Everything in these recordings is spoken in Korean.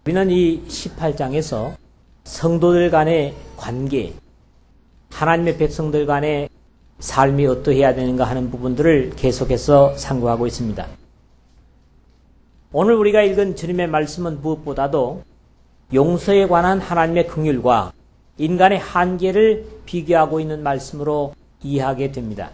우리는 이 18장에서 성도들 간의 관계, 하나님의 백성들 간의 삶이 어떠해야 되는가 하는 부분들을 계속해서 상고하고 있습니다. 오늘 우리가 읽은 주님의 말씀은 무엇보다도 용서에 관한 하나님의 긍휼과 인간의 한계를 비교하고 있는 말씀으로 이해하게 됩니다.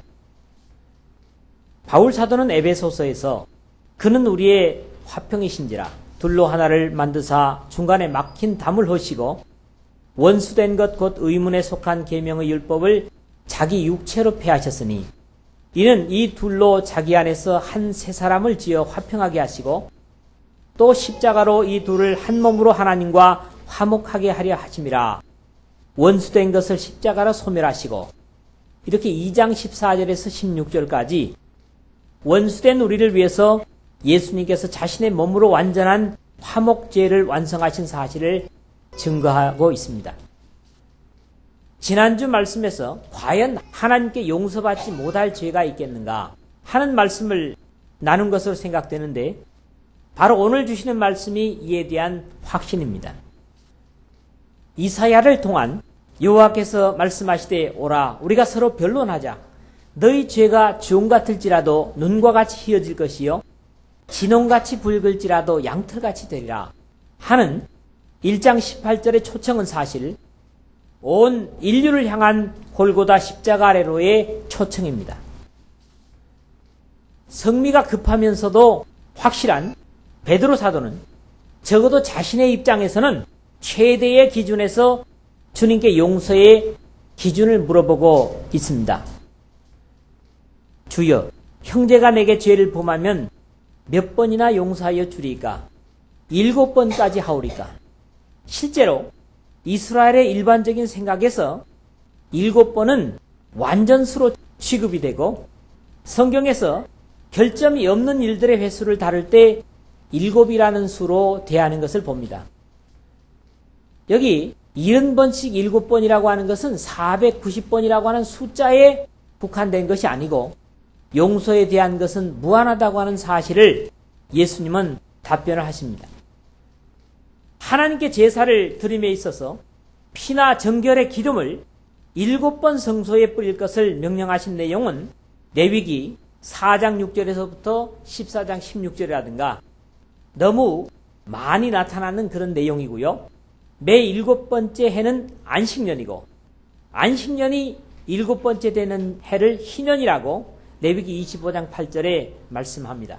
바울 사도는 에베소서에서 그는 우리의 화평이신지라 둘로 하나를 만드사 중간에 막힌 담을 허시고 원수된 것 곧 의문에 속한 계명의 율법을 자기 육체로 폐하셨으니 이는 이 둘로 자기 안에서 한 새 사람을 지어 화평하게 하시고 또 십자가로 이 둘을 한 몸으로 하나님과 화목하게 하려 하심이라. 원수된 것을 십자가로 소멸하시고, 이렇게 2장 14절에서 16절까지 원수된 우리를 위해서 예수님께서 자신의 몸으로 완전한 화목제를 완성하신 사실을 증거하고 있습니다. 지난주 말씀에서 과연 하나님께 용서받지 못할 죄가 있겠는가 하는 말씀을 나눈 것으로 생각되는데, 바로 오늘 주시는 말씀이 이에 대한 확신입니다. 이사야를 통한 여호와께서 말씀하시되 오라 우리가 서로 변론하자. 너희 죄가 주홍 같을지라도 눈과 같이 희어질 것이요 진홍같이 붉을지라도 양털같이 되리라 하는 1장 18절의 초청은 사실 온 인류를 향한 골고다 십자가 아래로의 초청입니다. 성미가 급하면서도 확실한 베드로 사도는 적어도 자신의 입장에서는 최대의 기준에서 주님께 용서의 기준을 물어보고 있습니다. 주여, 형제가 내게 죄를 범하면 몇 번이나 용서하여 주리까? 7번까지 하오리까? 실제로 이스라엘의 일반적인 생각에서 7번은 완전수로 취급이 되고, 성경에서 결점이 없는 일들의 횟수를 다룰 때 7이라는 수로 대하는 것을 봅니다. 여기 70번씩 7번이라고 하는 것은 490번이라고 하는 숫자에 국한된 것이 아니고 용서에 대한 것은 무한하다고 하는 사실을 예수님은 답변을 하십니다. 하나님께 제사를 드림에 있어서 피나 정결의 기름을 7번 성소에 뿌릴 것을 명령하신 내용은 레위기 4장 6절에서부터 14장 16절이라든가 너무 많이 나타나는 그런 내용이고요. 매 7번째 해는 안식년이고 안식년이 7번째 되는 해를 희년이라고 레위기 25장 8절에 말씀합니다.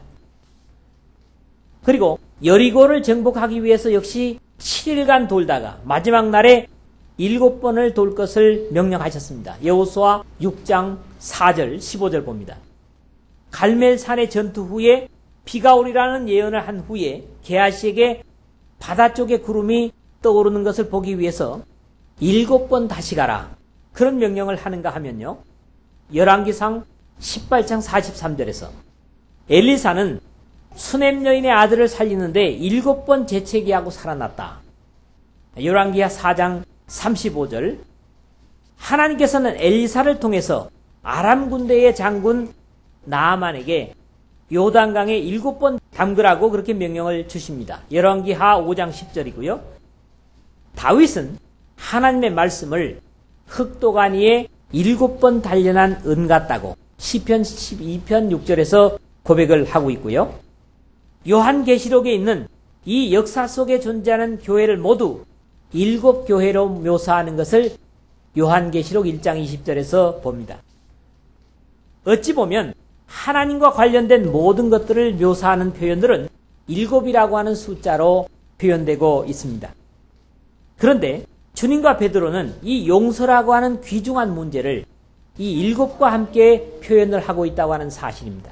그리고 여리고를 정복하기 위해서 역시 7일간 돌다가 마지막 날에 7번을 돌 것을 명령하셨습니다. 여호수아 6장 4절 15절 봅니다. 갈멜산의 전투 후에 비가 오리라는 예언을 한 후에 게하시에게 바다 쪽에 구름이 떠오르는 것을 보기 위해서 7번 다시 가라. 그런 명령을 하는가 하면요. 열왕기상 18장 43절에서 엘리사는 수넴 여인의 아들을 살리는데 7번 재채기하고 살아났다. 열왕기하 4장 35절 하나님께서는 엘리사를 통해서 아람 군대의 장군 나아만에게 요단강에 7번 담그라고 그렇게 명령을 주십니다. 열왕기하 5장 10절이고요. 다윗은 하나님의 말씀을 흑도간 위에 7번 단련한 은 같다고 시편 12편 6절에서 고백을 하고 있고요. 요한계시록에 있는 이 역사 속에 존재하는 교회를 모두 7교회로 묘사하는 것을 요한계시록 1장 20절에서 봅니다. 어찌 보면 하나님과 관련된 모든 것들을 묘사하는 표현들은 7이라고 하는 숫자로 표현되고 있습니다. 그런데 주님과 베드로는 이 용서라고 하는 귀중한 문제를 이 7과 함께 표현을 하고 있다고 하는 사실입니다.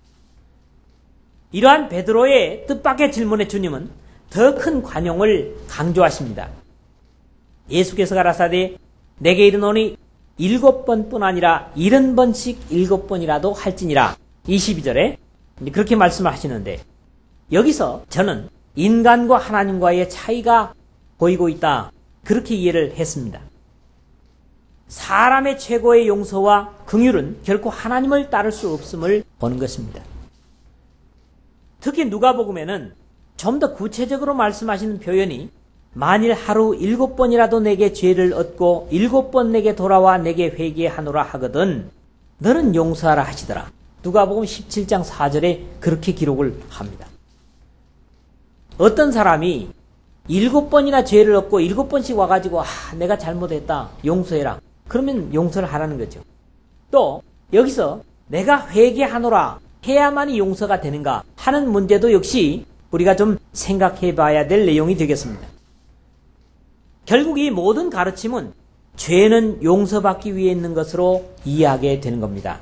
이러한 베드로의 뜻밖의 질문에 주님은 더 큰 관용을 강조하십니다. 예수께서 가라사대 내게 이르노니 7번뿐 아니라 70번씩 7번이라도 할지니라. 22절에 그렇게 말씀을 하시는데 여기서 저는 인간과 하나님과의 차이가 보이고 있다. 그렇게 이해를 했습니다. 사람의 최고의 용서와 긍휼은 결코 하나님을 따를 수 없음을 보는 것입니다. 특히 누가복음에는 좀 더 구체적으로 말씀하시는 표현이 만일 하루 7번이라도 내게 죄를 얻고 7번 내게 돌아와 내게 회개하노라 하거든 너는 용서하라 하시더라. 누가복음 17장 4절에 그렇게 기록을 합니다. 어떤 사람이 7번이나 죄를 얻고 7번씩 와가지고 내가 잘못했다 용서해라 그러면 용서를 하라는 거죠. 또 여기서 내가 회개하노라 해야만이 용서가 되는가 하는 문제도 역시 우리가 좀 생각해 봐야 될 내용이 되겠습니다. 결국 이 모든 가르침은 죄는 용서받기 위해 있는 것으로 이해하게 되는 겁니다.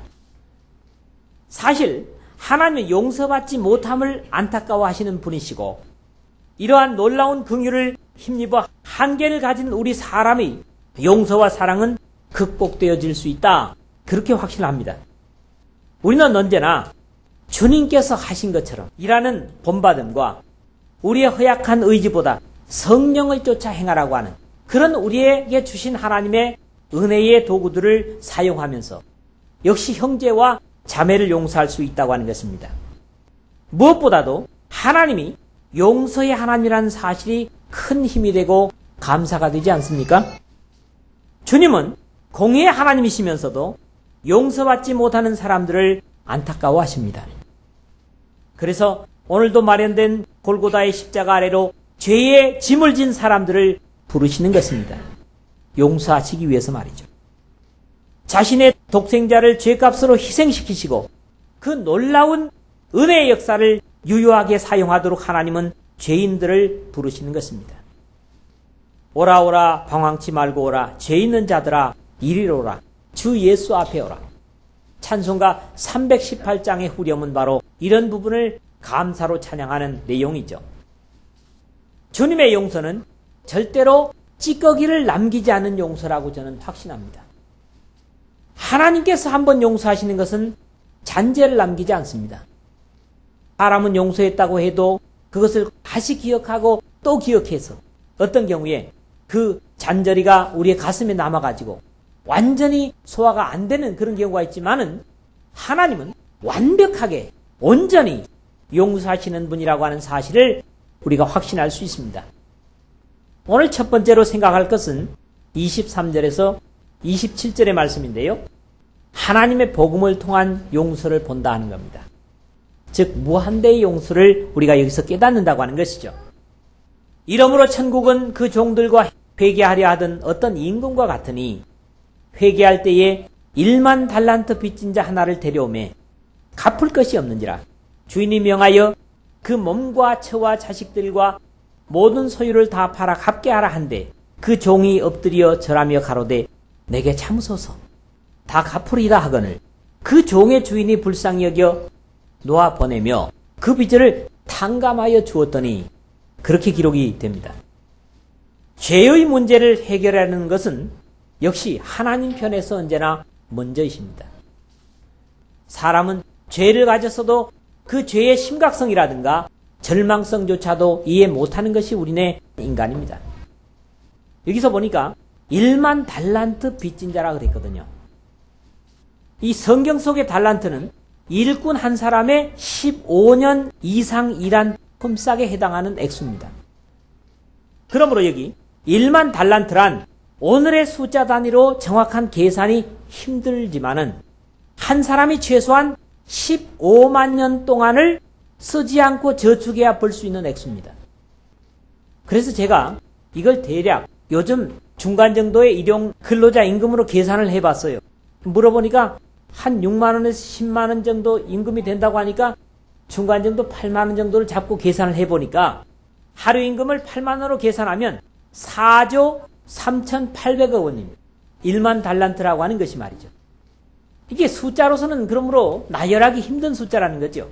사실 하나님은 용서받지 못함을 안타까워하시는 분이시고 이러한 놀라운 긍휼을 힘입어 한계를 가진 우리 사람의 용서와 사랑은 극복되어질 수 있다. 그렇게 확신합니다. 우리는 언제나 주님께서 하신 것처럼 일하는 본받음과 우리의 허약한 의지보다 성령을 쫓아 행하라고 하는 그런 우리에게 주신 하나님의 은혜의 도구들을 사용하면서 역시 형제와 자매를 용서할 수 있다고 하는 것입니다. 무엇보다도 하나님이 용서의 하나님이라는 사실이 큰 힘이 되고 감사가 되지 않습니까? 주님은 공의의 하나님이시면서도 용서받지 못하는 사람들을 안타까워하십니다. 그래서 오늘도 마련된 골고다의 십자가 아래로 죄의 짐을 진 사람들을 부르시는 것입니다. 용서하시기 위해서 말이죠. 자신의 독생자를 죄값으로 희생시키시고 그 놀라운 은혜의 역사를 유효하게 사용하도록 하나님은 죄인들을 부르시는 것입니다. 오라 오라 방황치 말고 오라 죄 있는 자들아 이리로 오라 주 예수 앞에 오라. 찬송가 318장의 후렴은 바로 이런 부분을 감사로 찬양하는 내용이죠. 주님의 용서는 절대로 찌꺼기를 남기지 않는 용서라고 저는 확신합니다. 하나님께서 한번 용서하시는 것은 잔재를 남기지 않습니다. 사람은 용서했다고 해도 그것을 다시 기억하고 또 기억해서 어떤 경우에 그 잔저리가 우리의 가슴에 남아가지고 완전히 소화가 안 되는 그런 경우가 있지만은 하나님은 완벽하게 온전히 용서하시는 분이라고 하는 사실을 우리가 확신할 수 있습니다. 오늘 첫 번째로 생각할 것은 23절에서 27절의 말씀인데요. 하나님의 복음을 통한 용서를 본다 하는 겁니다. 즉 무한대의 용서를 우리가 여기서 깨닫는다고 하는 것이죠. 이러므로 천국은 그 종들과 회개하려 하던 어떤 임금과 같으니 회개할 때에 1만 달란트 빚진 자 하나를 데려오매 갚을 것이 없는지라 주인이 명하여 그 몸과 처와 자식들과 모든 소유를 다 팔아 갚게 하라 한데 그 종이 엎드려 절하며 가로되 내게 참으소서 다 갚으리라 하거늘 그 종의 주인이 불쌍히 여겨 놓아 보내며 그 빚을 탕감하여 주었더니 그렇게 기록이 됩니다. 죄의 문제를 해결하는 것은 역시 하나님 편에서 언제나 먼저이십니다. 사람은 죄를 가졌어도 그 죄의 심각성이라든가 절망성조차도 이해 못하는 것이 우리네 인간입니다. 여기서 보니까 1만 달란트 빚진 자라 그랬거든요. 이 성경 속의 달란트는 일꾼 한 사람의 15년 이상 일한 품삯에 해당하는 액수입니다. 그러므로 여기 1만 달란트란 오늘의 숫자 단위로 정확한 계산이 힘들지만은 한 사람이 최소한 15만 년 동안을 쓰지 않고 저축해야 벌 수 있는 액수입니다. 그래서 제가 이걸 대략 요즘 중간 정도의 일용 근로자 임금으로 계산을 해봤어요. 물어보니까 한 6만 원에서 10만 원 정도 임금이 된다고 하니까 중간 정도 8만 원 정도를 잡고 계산을 해보니까 하루 임금을 8만 원으로 계산하면 4조 3,800억 원입니다. 1만 달란트라고 하는 것이 말이죠. 이게 숫자로서는 그러므로 나열하기 힘든 숫자라는 거죠.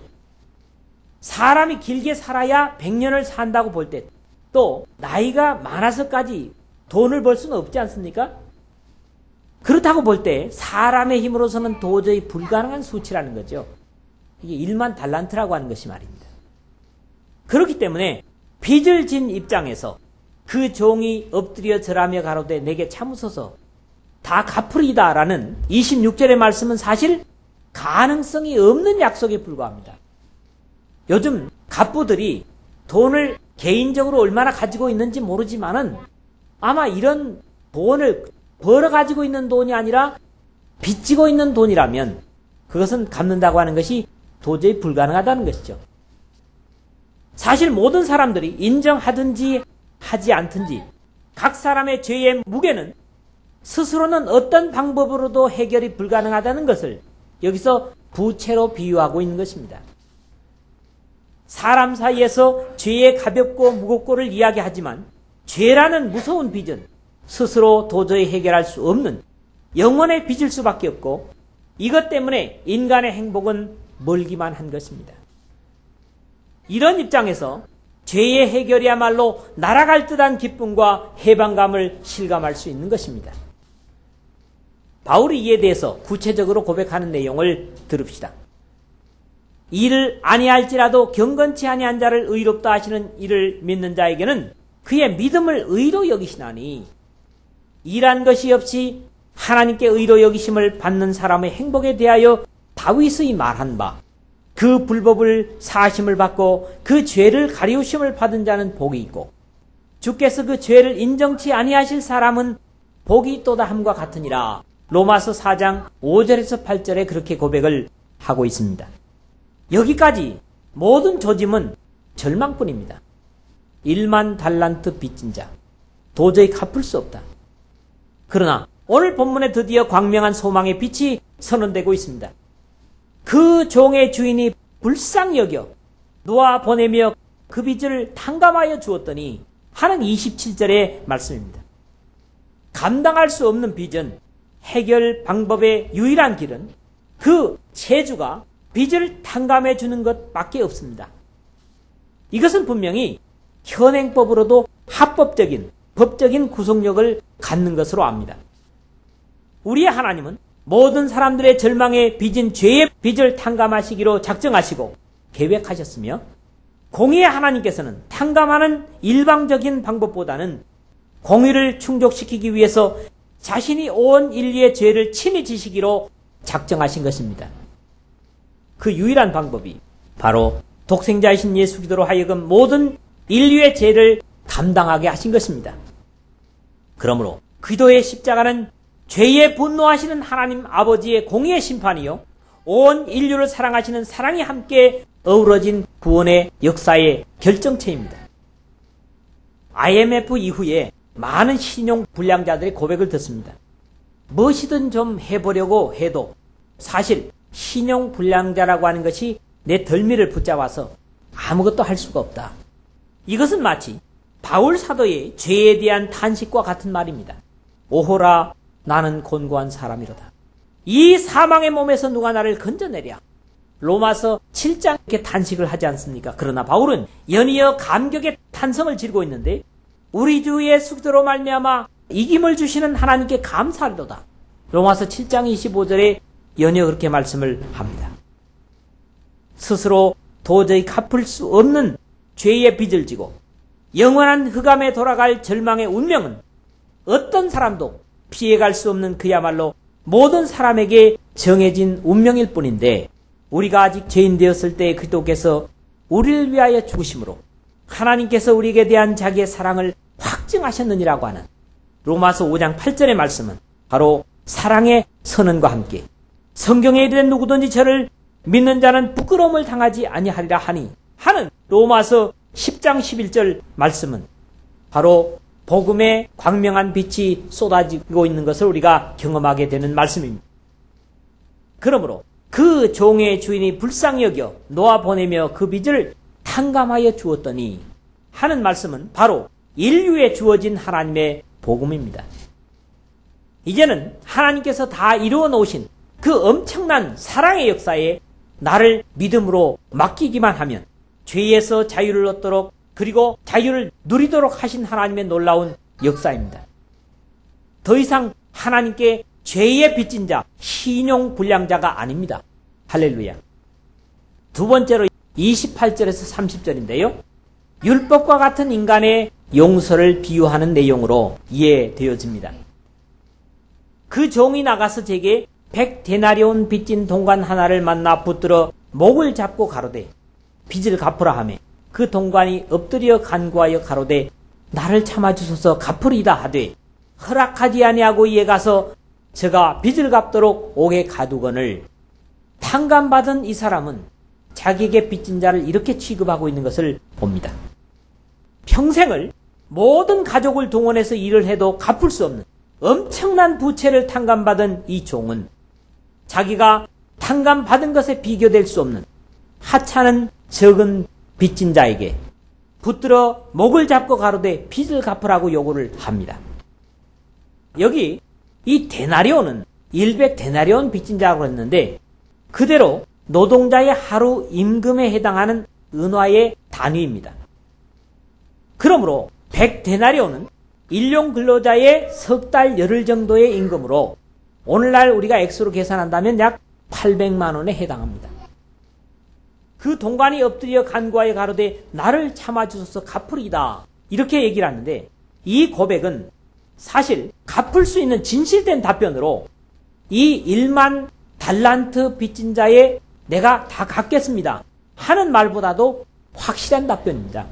사람이 길게 살아야 100년을 산다고 볼 때 또 나이가 많아서까지 돈을 벌 수는 없지 않습니까? 그렇다고 볼 때 사람의 힘으로서는 도저히 불가능한 수치라는 거죠. 이게 1만 달란트라고 하는 것이 말입니다. 그렇기 때문에 빚을 진 입장에서 그 종이 엎드려 절하며 가로되 내게 참으소서 다 갚으리다라는 26절의 말씀은 사실 가능성이 없는 약속에 불과합니다. 요즘 갑부들이 돈을 개인적으로 얼마나 가지고 있는지 모르지만은 아마 이런 돈을 벌어 가지고 있는 돈이 아니라 빚지고 있는 돈이라면 그것은 갚는다고 하는 것이 도저히 불가능하다는 것이죠. 사실 모든 사람들이 인정하든지 하지 않든지 각 사람의 죄의 무게는 스스로는 어떤 방법으로도 해결이 불가능하다는 것을 여기서 부채로 비유하고 있는 것입니다. 사람 사이에서 죄의 가볍고 무겁고를 이야기하지만 죄라는 무서운 빚은 스스로 도저히 해결할 수 없는 영원의 빚일 수밖에 없고 이것 때문에 인간의 행복은 멀기만 한 것입니다. 이런 입장에서 죄의 해결이야말로 날아갈 듯한 기쁨과 해방감을 실감할 수 있는 것입니다. 바울이 이에 대해서 구체적으로 고백하는 내용을 들읍시다. 이를 아니할지라도 경건치 아니한 자를 의롭다 하시는 이를 믿는 자에게는 그의 믿음을 의로 여기시나니 일한 것이 없이 하나님께 의로 여기심을 받는 사람의 행복에 대하여 다윗의 말한 바 그 불법을 사하심을 받고 그 죄를 가리우심을 받은 자는 복이 있고 주께서 그 죄를 인정치 아니하실 사람은 복이 있도다 함과 같으니라. 로마서 4장 5절에서 8절에 그렇게 고백을 하고 있습니다. 여기까지 모든 조짐은 절망뿐입니다. 1만 달란트 빚진 자, 도저히 갚을 수 없다. 그러나 오늘 본문에 드디어 광명한 소망의 빛이 선언되고 있습니다. 그 종의 주인이 불쌍히 여겨 놓아 보내며 그 빚을 탕감하여 주었더니 하는 27절의 말씀입니다. 감당할 수 없는 빚은 해결 방법의 유일한 길은 그 채주가 빚을 탕감해 주는 것밖에 없습니다. 이것은 분명히 현행법으로도 합법적인 법적인 구속력을 갖는 것으로 압니다. 우리의 하나님은 모든 사람들의 절망에 빚은 죄의 빚을 탕감하시기로 작정하시고 계획하셨으며 공의의 하나님께서는 탕감하는 일방적인 방법보다는 공의를 충족시키기 위해서 자신이 온 인류의 죄를 친히 지시기로 작정하신 것입니다. 그 유일한 방법이 바로 독생자이신 예수 그리스도로 하여금 모든 인류의 죄를 감당하게 하신 것입니다. 그러므로 그리스도의 십자가는 죄에 분노하시는 하나님 아버지의 공의의 심판이요 온 인류를 사랑하시는 사랑이 함께 어우러진 구원의 역사의 결정체입니다. IMF 이후에 많은 신용 불량자들의 고백을 듣습니다. 무엇이든 좀 해보려고 해도 사실 신용 불량자라고 하는 것이 내 덜미를 붙잡아서 아무것도 할 수가 없다. 이것은 마치 바울 사도의 죄에 대한 탄식과 같은 말입니다. 오호라 나는 곤고한 사람이로다. 이 사망의 몸에서 누가 나를 건져내랴. 로마서 7장 이렇게 탄식을 하지 않습니까? 그러나 바울은 연이어 감격의 탄성을 지르고 있는데 우리 주 예수 그리스도로 말미암아 이김을 주시는 하나님께 감사하리로다. 로마서 7장 25절에 연이어 그렇게 말씀을 합니다. 스스로 도저히 갚을 수 없는 죄의 빚을 지고 영원한 흑암에 돌아갈 절망의 운명은 어떤 사람도 피해갈 수 없는 그야말로 모든 사람에게 정해진 운명일 뿐인데 우리가 아직 죄인 되었을 때 그리스도께서 우리를 위하여 죽으심으로 하나님께서 우리에게 대한 자기의 사랑을 확증하셨느니라고 하는 로마서 5장 8절의 말씀은 바로 사랑의 선언과 함께 성경에 이르된 누구든지 저를 믿는 자는 부끄러움을 당하지 아니하리라 하니 하는 로마서 10장 11절 말씀은 바로 복음의 광명한 빛이 쏟아지고 있는 것을 우리가 경험하게 되는 말씀입니다. 그러므로 그 종의 주인이 불쌍히 여겨 놓아 보내며 그 빚을 탕감하여 주었더니 하는 말씀은 바로 인류에 주어진 하나님의 복음입니다. 이제는 하나님께서 다 이루어 놓으신 그 엄청난 사랑의 역사에 나를 믿음으로 맡기기만 하면 죄에서 자유를 얻도록 그리고 자유를 누리도록 하신 하나님의 놀라운 역사입니다. 더 이상 하나님께 죄의 빚진 자, 신용 불량자가 아닙니다. 할렐루야. 두 번째로 28절에서 30절인데요. 율법과 같은 인간의 용서를 비유하는 내용으로 이해되어집니다. 그 종이 나가서 제게 100데나리온 빚진 동관 하나를 만나 붙들어 목을 잡고 가로되 빚을 갚으라 하매 그 동관이 엎드려 간구하여 가로되 나를 참아주소서 갚으리다 하되 허락하지 아니하고 이에 가서 저가 빚을 갚도록 옥에 가두거늘. 탕감받은 이 사람은 자기에게 빚진 자를 이렇게 취급하고 있는 것을 봅니다. 평생을 모든 가족을 동원해서 일을 해도 갚을 수 없는 엄청난 부채를 탕감받은 이 종은 자기가 탕감받은 것에 비교될 수 없는 하찮은 적은 빚진 자에게 붙들어 목을 잡고 가로되 빚을 갚으라고 요구를 합니다. 여기 이 데나리온은 100데나리온 빚진 자라고 했는데 그대로 노동자의 하루 임금에 해당하는 은화의 단위입니다. 그러므로 100데나리온은 일용 근로자의 석 달 열흘 정도의 임금으로 오늘날 우리가 액수로 계산한다면 약 800만 원에 해당합니다. 그 동관이 엎드려 간구하여 가로되 나를 참아주소서 갚으리다 이렇게 얘기를 하는데 이 고백은 사실 갚을 수 있는 진실된 답변으로 이 1만 달란트 빚진 자의 내가 다 갚겠습니다 하는 말보다도 확실한 답변입니다.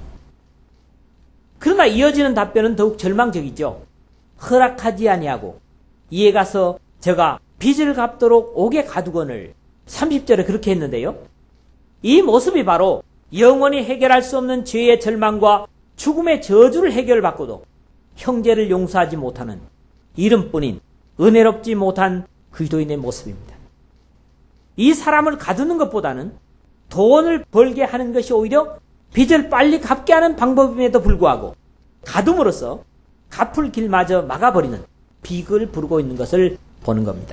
그러나 이어지는 답변은 더욱 절망적이죠. 허락하지 아니하고 이에 가서 저가 빚을 갚도록 옥에 가두거늘. 30절에 그렇게 했는데요. 이 모습이 바로 영원히 해결할 수 없는 죄의 절망과 죽음의 저주를 해결받고도 형제를 용서하지 못하는 이름뿐인 은혜롭지 못한 그리스도인의 모습입니다. 이 사람을 가두는 것보다는 돈을 벌게 하는 것이 오히려 빚을 빨리 갚게 하는 방법임에도 불구하고 가둠으로써 갚을 길마저 막아버리는 비극을 부르고 있는 것을 보는 겁니다.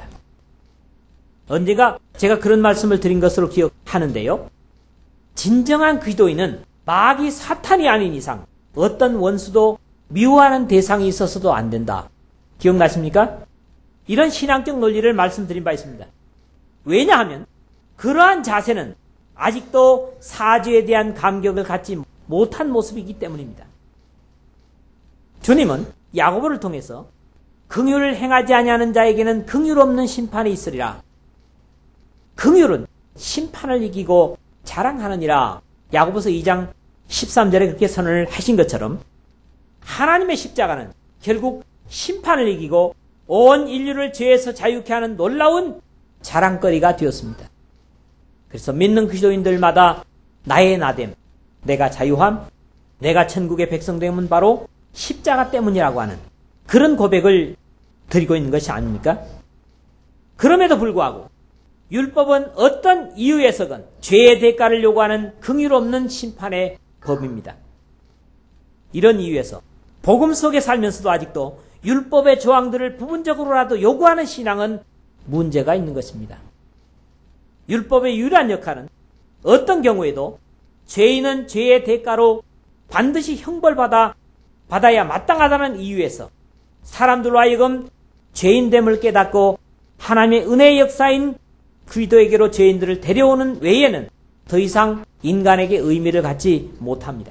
언젠가 제가 그런 말씀을 드린 것으로 기억하는데요. 진정한 그리스도인은 마귀 사탄이 아닌 이상 어떤 원수도 미워하는 대상이 있어서도 안 된다. 기억나십니까? 이런 신앙적 논리를 말씀드린 바 있습니다. 왜냐하면 그러한 자세는 아직도 사죄에 대한 감격을 갖지 못한 모습이기 때문입니다. 주님은 야고보를 통해서 긍휼을 행하지 아니하는 자에게는 긍휼 없는 심판이 있으리라. 긍휼은 심판을 이기고 자랑하느니라. 야고보서 2장 13절에 그렇게 선언을 하신 것처럼 하나님의 십자가는 결국 심판을 이기고 온 인류를 죄에서 자유케 하는 놀라운 자랑거리가 되었습니다. 그래서 믿는 그리스도인들마다 나의 나됨, 내가 자유함, 내가 천국의 백성됨은 바로 십자가 때문이라고 하는 그런 고백을 드리고 있는 것이 아닙니까? 그럼에도 불구하고 율법은 어떤 이유에서건 죄의 대가를 요구하는 긍휼 없는 심판의 법입니다. 이런 이유에서 복음 속에 살면서도 아직도 율법의 조항들을 부분적으로라도 요구하는 신앙은 문제가 있는 것입니다. 율법의 유일한 역할은 어떤 경우에도 죄인은 죄의 대가로 반드시 형벌받아야 마땅하다는 이유에서 사람들로 하여금 죄인됨을 깨닫고 하나님의 은혜의 역사인 그리스도에게로 죄인들을 데려오는 외에는 더 이상 인간에게 의미를 갖지 못합니다.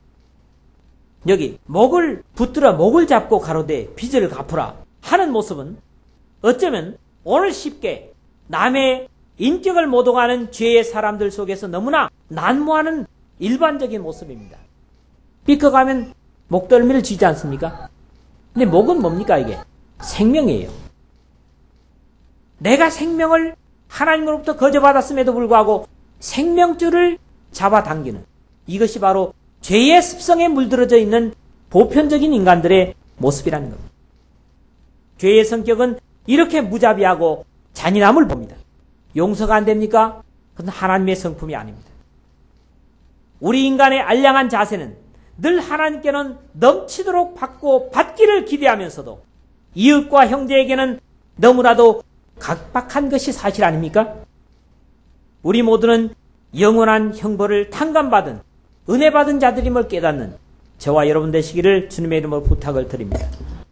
여기 목을 붙들어 목을 잡고 가로되 빚을 갚으라 하는 모습은 어쩌면 오늘 쉽게 남의 인격을 모독하는 죄의 사람들 속에서 너무나 난무하는 일반적인 모습입니다. 삐걱하면 목덜미를 쥐지 않습니까? 근데 목은 뭡니까 이게? 생명이에요. 내가 생명을 하나님으로부터 거저받았음에도 불구하고 생명줄을 잡아당기는 이것이 바로 죄의 습성에 물들어져 있는 보편적인 인간들의 모습이라는 겁니다. 죄의 성격은 이렇게 무자비하고 잔인함을 봅니다. 용서가 안 됩니까? 그건 하나님의 성품이 아닙니다. 우리 인간의 알량한 자세는 늘 하나님께는 넘치도록 받고 받기를 기대하면서도 이웃과 형제에게는 너무나도 각박한 것이 사실 아닙니까? 우리 모두는 영원한 형벌을 탕감받은 은혜 받은 자들임을 깨닫는 저와 여러분 되시기를 주님의 이름으로 부탁을 드립니다.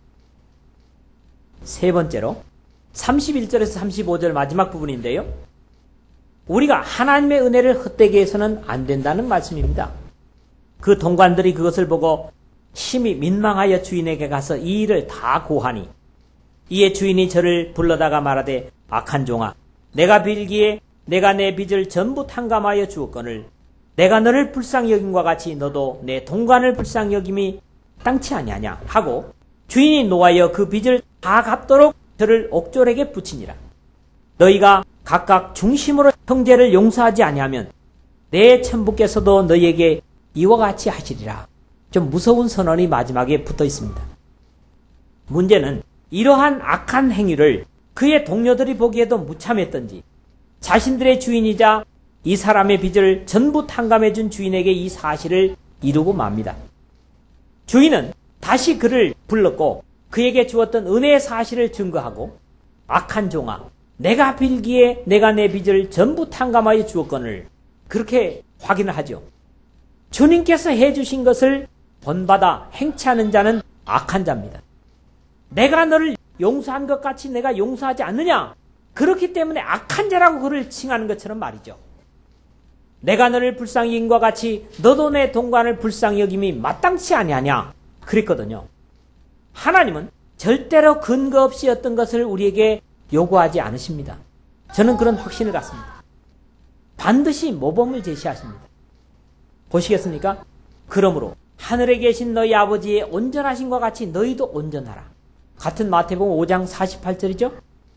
세 번째로 31절에서 35절 마지막 부분인데요. 우리가 하나님의 은혜를 헛되게 해서는 안 된다는 말씀입니다. 그 동관들이 그것을 보고 심히 민망하여 주인에게 가서 이 일을 다 고하니 이에 주인이 저를 불러다가 말하되 악한 종아 내가 빌기에 내가 내 빚을 전부 탕감하여 주었거늘 내가 너를 불쌍히 여김과 같이 너도 내 동관을 불쌍히 여김이 땅치 아니하냐 하고 주인이 노하여 그 빚을 다 갚도록 저를 옥졸에게 붙이니라. 너희가 각각 중심으로 형제를 용서하지 아니하면 내 천부께서도 너희에게 이와 같이 하시리라. 좀 무서운 선언이 마지막에 붙어 있습니다. 문제는 이러한 악한 행위를 그의 동료들이 보기에도 무참했던지 자신들의 주인이자 이 사람의 빚을 전부 탕감해준 주인에게 이 사실을 이루고 맙니다. 주인은 다시 그를 불렀고 그에게 주었던 은혜의 사실을 증거하고 악한 종아, 내가 빌기에 내가 내 빚을 전부 탕감하여 주었거늘 그렇게 확인을 하죠. 주님께서 해주신 것을 본받아 행치하는 자는 악한 자입니다. 내가 너를 용서한 것 같이 내가 용서하지 않느냐? 그렇기 때문에 악한 자라고 그를 칭하는 것처럼 말이죠. 내가 너를 불쌍히 여김과 같이 너도 내 동관을 불쌍히 여김이 마땅치 아니하냐? 그랬거든요. 하나님은 절대로 근거 없이 어떤 것을 우리에게 요구하지 않으십니다. 저는 그런 확신을 갖습니다. 반드시 모범을 제시하십니다. 보시겠습니까? 그러므로 하늘에 계신 너희 아버지의 온전하심과 같이 너희도 온전하라. 같은 마태복음 5장 48절이죠.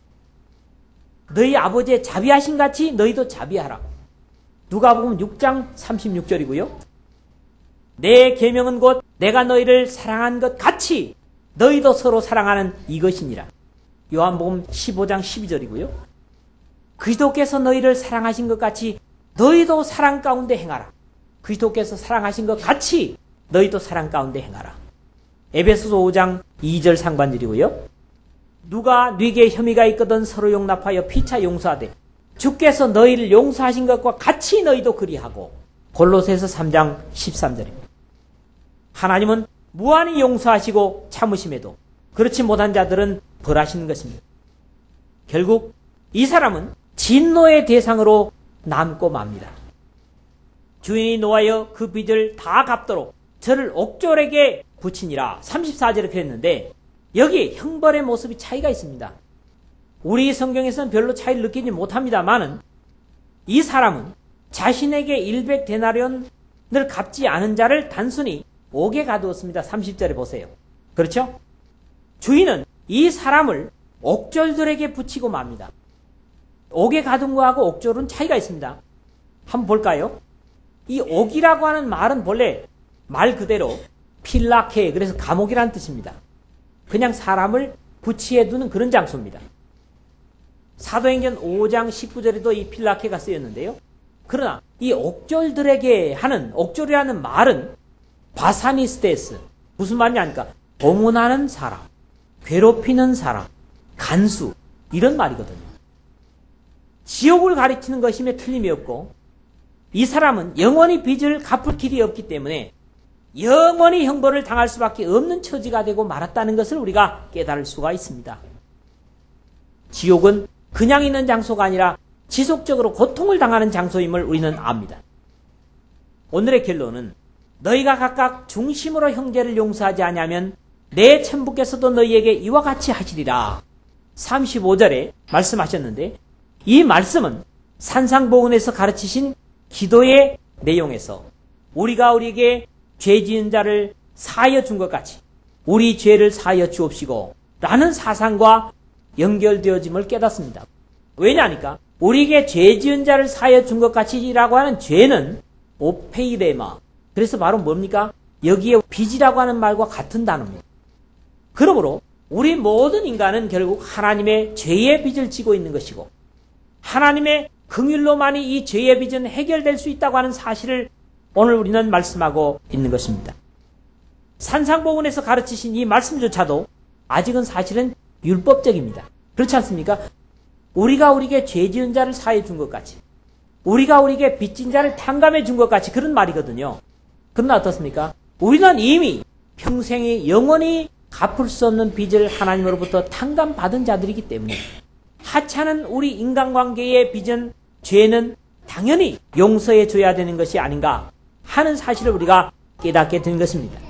너희 아버지의 자비하심 같이 너희도 자비하라. 누가복음 6장 36절이고요. 내 계명은 곧 내가 너희를 사랑한 것 같이 너희도 서로 사랑하는 이것이니라. 요한복음 15장 12절이고요. 그리스도께서 너희를 사랑하신 것 같이 너희도 사랑 가운데 행하라. 그리스도께서 사랑하신 것 같이 너희도 사랑 가운데 행하라. 에베소서 5장 2절 상반절이고요. 누가 네게 혐의가 있거든 서로 용납하여 피차 용서하되 주께서 너희를 용서하신 것과 같이 너희도 그리하고. 골로새서 3장 13절입니다. 하나님은 무한히 용서하시고 참으심에도 그렇지 못한 자들은 벌하시는 것입니다. 결국 이 사람은 진노의 대상으로 남고 맙니다. 주인이 노하여 그 빚을 다 갚도록 저를 옥졸에게 붙이니라. 34절에 그랬는데 여기 형벌의 모습이 차이가 있습니다. 우리 성경에서는 별로 차이를 느끼지 못합니다만은 이 사람은 자신에게 100데나리온을 갚지 않은 자를 단순히 옥에 가두었습니다. 30절에 보세요. 그렇죠? 주인은 이 사람을 옥졸들에게 붙이고 맙니다. 옥에 가둔 거하고 옥졸은 차이가 있습니다. 한번 볼까요? 이 옥이라고 하는 말은 본래 말 그대로 필라케, 그래서 감옥이라는 뜻입니다. 그냥 사람을 부치해 두는 그런 장소입니다. 사도행전 5장 19절에도 이 필라케가 쓰였는데요. 그러나 이 옥졸들에게 하는 옥졸이라는 말은 바사니스테스, 무슨 말이냐 하니까 봉헌하는 사람, 괴롭히는 사람, 간수, 이런 말이거든요. 지옥을 가리키는 것임에 틀림이 없고 이 사람은 영원히 빚을 갚을 길이 없기 때문에 영원히 형벌을 당할 수밖에 없는 처지가 되고 말았다는 것을 우리가 깨달을 수가 있습니다. 지옥은 그냥 있는 장소가 아니라 지속적으로 고통을 당하는 장소임을 우리는 압니다. 오늘의 결론은 너희가 각각 중심으로 형제를 용서하지 아니하면 내 천부께서도 너희에게 이와 같이 하시리라. 35절에 말씀하셨는데 이 말씀은 산상보훈에서 가르치신 기도의 내용에서 우리가 우리에게 죄 지은 자를 사하여 준 것 같이 우리 죄를 사하여 주옵시고 라는 사상과 연결되어짐을 깨닫습니다. 왜냐하니까 우리에게 죄 지은 자를 사하여 준 것 같이라고 하는 죄는 오페이레마, 그래서 바로 뭡니까? 여기에 빚이라고 하는 말과 같은 단어입니다. 그러므로 우리 모든 인간은 결국 하나님의 죄의 빚을 지고 있는 것이고 하나님의 긍휼로만이 이 죄의 빚은 해결될 수 있다고 하는 사실을 오늘 우리는 말씀하고 있는 것입니다. 산상보훈에서 가르치신 이 말씀조차도 아직은 사실은 율법적입니다. 그렇지 않습니까? 우리가 우리에게 죄 지은 자를 사해 준 것 같이 우리가 우리에게 빚진 자를 탕감해 준 것 같이 그런 말이거든요. 그러나 어떻습니까? 우리는 이미 평생에 영원히 갚을 수 없는 빚을 하나님으로부터 탕감받은 자들이기 때문에 하찮은 우리 인간관계의 빚은, 죄는 당연히 용서해 줘야 되는 것이 아닌가 하는 사실을 우리가 깨닫게 된 것입니다.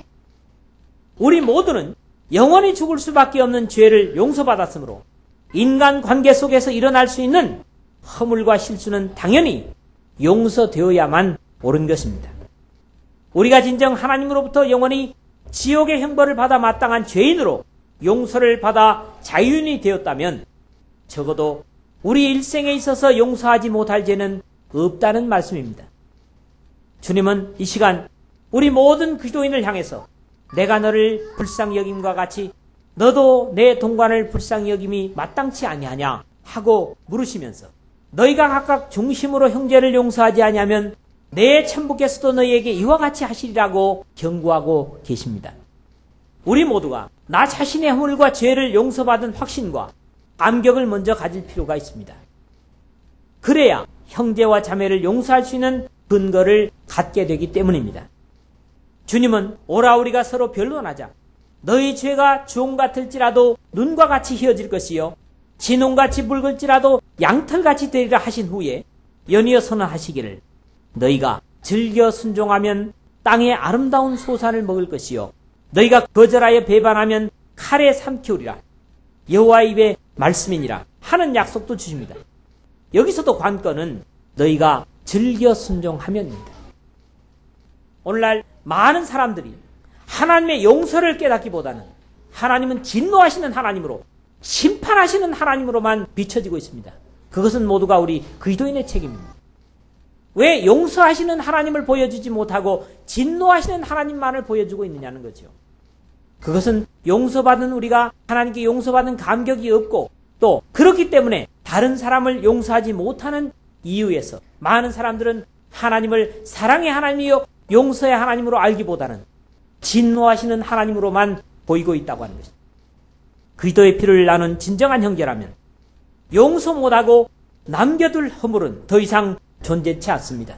우리 모두는 영원히 죽을 수밖에 없는 죄를 용서받았으므로 인간관계 속에서 일어날 수 있는 허물과 실수는 당연히 용서되어야만 옳은 것입니다. 우리가 진정 하나님으로부터 영원히 지옥의 형벌을 받아 마땅한 죄인으로 용서를 받아 자유인이 되었다면 적어도 우리 일생에 있어서 용서하지 못할 죄는 없다는 말씀입니다. 주님은 이 시간 우리 모든 기도인을 향해서 내가 너를 불쌍히 여김과 같이 너도 내 동관을 불쌍히 여김이 마땅치 아니하냐 하고 물으시면서 너희가 각각 중심으로 형제를 용서하지 아니하면 내 천부께서도 너희에게 이와 같이 하시리라고 경고하고 계십니다. 우리 모두가 나 자신의 허물과 죄를 용서받은 확신과 감격을 먼저 가질 필요가 있습니다. 그래야 형제와 자매를 용서할 수 있는 근거를 갖게 되기 때문입니다. 주님은 오라 우리가 서로 변론하자. 너희 죄가 주홍 같을지라도 눈과 같이 희어질 것이요 진홍같이 붉을지라도 양털같이 되리라 하신 후에 연이어 선언하시기를 너희가 즐겨 순종하면 땅의 아름다운 소산을 먹을 것이요 너희가 거절하여 배반하면 칼에 삼키우리라. 여호와의 입의 말씀이니라 하는 약속도 주십니다. 여기서도 관건은 너희가 즐겨 순종하면입니다. 오늘날 많은 사람들이 하나님의 용서를 깨닫기보다는 하나님은 진노하시는 하나님으로 심판하시는 하나님으로만 비춰지고 있습니다. 그것은 모두가 우리 그리스도인의 책임입니다. 왜 용서하시는 하나님을 보여주지 못하고 진노하시는 하나님만을 보여주고 있느냐는 거죠. 그것은 용서받은 우리가 하나님께 용서받은 감격이 없고 또 그렇기 때문에 다른 사람을 용서하지 못하는 이유에서 많은 사람들은 하나님을 사랑의 하나님이요 용서의 하나님으로 알기보다는 진노하시는 하나님으로만 보이고 있다고 하는 것입니다. 그리스도의 피를 나눈 진정한 형제라면 용서 못하고 남겨둘 허물은 더 이상 존재치 않습니다.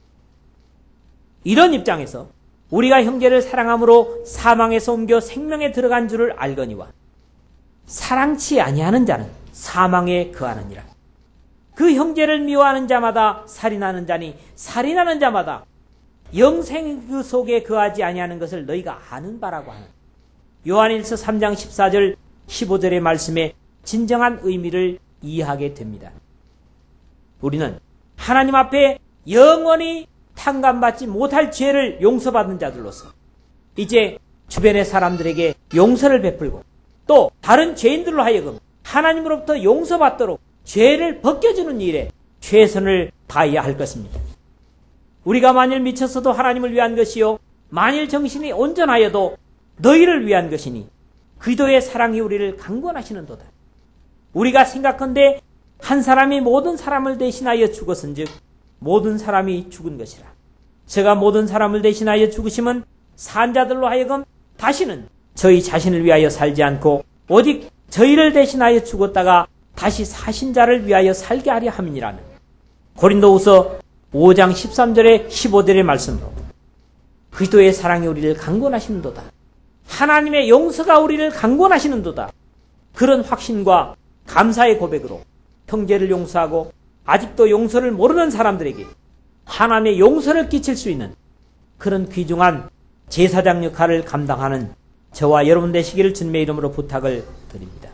이런 입장에서 우리가 형제를 사랑함으로 사망에서 옮겨 생명에 들어간 줄을 알거니와 사랑치 아니하는 자는 사망에 거하느니라. 그 형제를 미워하는 자마다 살인하는 자니 살인하는 자마다 영생 그 속에 거하지 아니하는 것을 너희가 아는 바라고 하는 요한일서 3장 14절 15절의 말씀에 진정한 의미를 이해하게 됩니다. 우리는 하나님 앞에 영원히 탕감받지 못할 죄를 용서받는 자들로서 이제 주변의 사람들에게 용서를 베풀고 또 다른 죄인들로 하여금 하나님으로부터 용서받도록 죄를 벗겨주는 일에 최선을 다해야 할 것입니다. 우리가 만일 미쳤어도 하나님을 위한 것이요 만일 정신이 온전하여도 너희를 위한 것이니 그리스도의 사랑이 우리를 강권하시는도다. 우리가 생각한데 한 사람이 모든 사람을 대신하여 죽었은즉 모든 사람이 죽은 것이라. 저가 모든 사람을 대신하여 죽으심은 산자들로 하여금 다시는 저희 자신을 위하여 살지 않고 오직 저희를 대신하여 죽었다가 다시 사신 자를 위하여 살게 하려 함이니라는 고린도후서 5장 13절에 15절의 말씀으로 그리스도의 사랑이 우리를 강권하시는도다. 하나님의 용서가 우리를 강권하시는도다. 그런 확신과 감사의 고백으로 형제를 용서하고 아직도 용서를 모르는 사람들에게 하나님의 용서를 끼칠 수 있는 그런 귀중한 제사장 역할을 감당하는 저와 여러분 되시기를 주님의 이름으로 부탁을 드립니다.